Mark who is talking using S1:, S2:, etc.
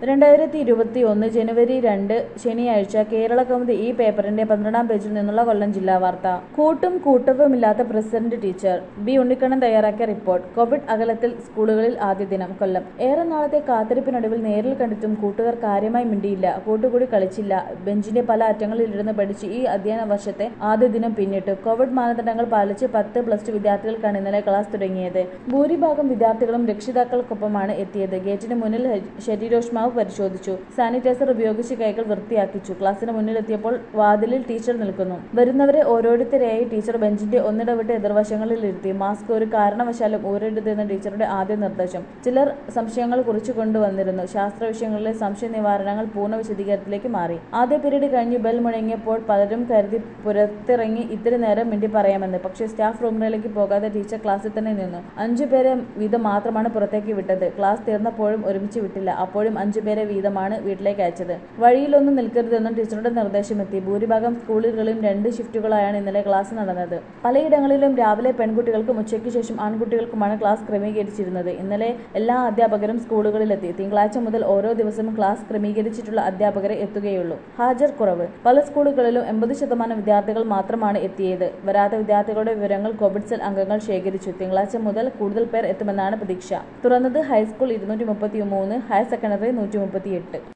S1: 2021 ജനുവരി 2 ശനിയാഴ്ച കേരള കൗമുദി ഈ പേപ്പറിന്റെ 12-ാം പേജിൽ നിന്നുള്ള കൊല്ലം ജില്ലാ വാർത്ത. കൂട്ടും കൂട്ടവുമില്ലാത്ത പ്രസിഡന്റ് ടീച്ചർ. ബി ഉണ്ണിക്കണ്ണൻ തയ്യാറാക്കിയ റിപ്പോർട്ട്. കോവിഡ് അകലത്തിൽ സ്കൂളുകളിൽ ആദ്യ ദിനം. കൊല്ലം. ഏറെ നാളത്തെ കാത്തിരിപ്പിനൊടുവിൽ നേരിൽ കണ്ടിട്ടും കൂട്ടുകാർ കാര്യമായി മിണ്ടിയില്ല, കൂട്ടുകൂടി കളിച്ചില്ല. ബെഞ്ചിന്റെ പല അറ്റങ്ങളിലിരുന്ന് പഠിച്ച് ഈ അധ്യയന വർഷത്തെ ആദ്യ ദിനം പിന്നിട്ടു. കോവിഡ് മാനദണ്ഡങ്ങൾ പാലിച്ച് 10+2 വിദ്യാർത്ഥികൾക്കാണ് ഇന്നലെ ക്ലാസ് തുടങ്ങിയത്. ഭൂരിഭാഗം വിദ്യാർത്ഥികളും രക്ഷിതാക്കൾക്കൊപ്പമാണ് എത്തിയത്. ഗേറ്റിന് മുന്നിൽ ശരീരോഷ്മാവ് പരിശോധിച്ചു, സാനിറ്റൈസർ ഉപയോഗിച്ച് കൈകൾ വൃത്തിയാക്കിച്ചു. ക്ലാസിന് മുന്നിലെത്തിയപ്പോൾ വാതിലിൽ ടീച്ചർ നിൽക്കുന്നു. വരുന്നവരെ ഓരോരുത്തരെയായി ടീച്ചർ ബെഞ്ചിന്റെ ഒന്നിടവിട്ട് എതിർവശങ്ങളിൽ ഇരുത്തി. മാസ്ക് ഒരു കാരണവശാലും ഊരരുതെന്ന് ടീച്ചറുടെ ആദ്യ നിർദ്ദേശം. ചിലർ സംശയങ്ങൾ കുറിച്ചുകൊണ്ടുവന്നിരുന്നു. ശാസ്ത്ര വിഷയങ്ങളിലെ സംശയ നിവാരണങ്ങൾ പൂർണ്ണ വിശദീകരണത്തിലേക്ക് മാറി. ആദ്യ പീരീഡ് കഴിഞ്ഞ് ബെൽ മുഴങ്ങിയപ്പോൾ പലരും കരുതി പുറത്തിറങ്ങി ഇത്തിരി നേരം മിണ്ടി പറയാമെന്ന്. പക്ഷേ സ്റ്റാഫ് റൂമിലേക്ക് പോകാതെ ടീച്ചർ ക്ലാസ്സിൽ തന്നെ നിന്നു. 5 പേരെ വീതം മാത്രമാണ് പുറത്തേക്ക് വിട്ടത്. ക്ലാസ് തീർന്നപ്പോഴും ഒരുമിച്ച് വിട്ടില്ല. അപ്പോഴും 5 പേരെ വീതമാണ് വീട്ടിലേക്ക് അയച്ചത്. വഴിയിലൊന്നും നിൽക്കരുതെന്നും ടീച്ചറുടെ നിർദ്ദേശമെത്തി. ഭൂരിഭാഗം സ്കൂളുകളിലും 2 ഷിഫ്റ്റുകളായാണ് ഇന്നലെ ക്ലാസ് നടന്നത്. പലയിടങ്ങളിലും രാവിലെ പെൺകുട്ടികൾക്കും ഉച്ചയ്ക്ക് ശേഷം ആൺകുട്ടികൾക്കുമാണ് ക്ലാസ് ക്രമീകരിച്ചിരുന്നത്. ഇന്നലെ എല്ലാ അധ്യാപകരും സ്കൂളുകളിലെത്തി. തിങ്കളാഴ്ച മുതൽ ഓരോ ദിവസവും ക്ലാസ് ക്രമീകരിച്ചിട്ടുള്ള അധ്യാപകരെ എത്തുകയുള്ളൂ. ഹാജർ കുറവ്. പല സ്കൂളുകളിലും 80% വിദ്യാർത്ഥികൾ മാത്രമാണ് എത്തിയത്. വരാത്ത വിദ്യാർത്ഥികളുടെ വിവരങ്ങൾ കോവിഡ് സെൽ അംഗങ്ങൾ ശേഖരിച്ചു. തിങ്കളാഴ്ച മുതൽ കൂടുതൽ പേർ എത്തുമെന്നാണ് പ്രതീക്ഷ. തുറന്നത് ഹൈസ്കൂൾ 233, ഹയർ സെക്കൻഡറി 138.